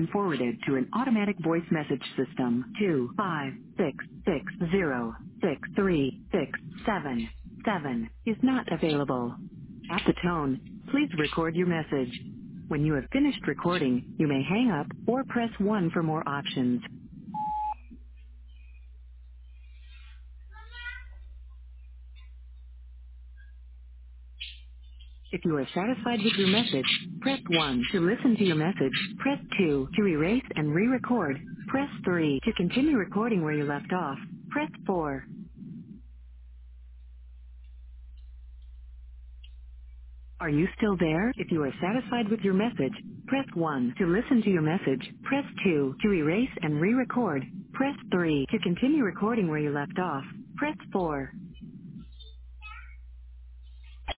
been forwarded to an automatic voice message system. 256606367 is not available. At the tone, please record your message. When you have finished recording, you may hang up or press 1 for more options. If you are satisfied with your message, press 1 to listen to your message. Press 2 to erase and re-record. Press 3 to continue recording where you left off. Press 4. Are you still there? If you are satisfied with your message, press 1 to listen to your message. Press 2 to erase and re-record. Press 3 to continue recording where you left off. Press 4.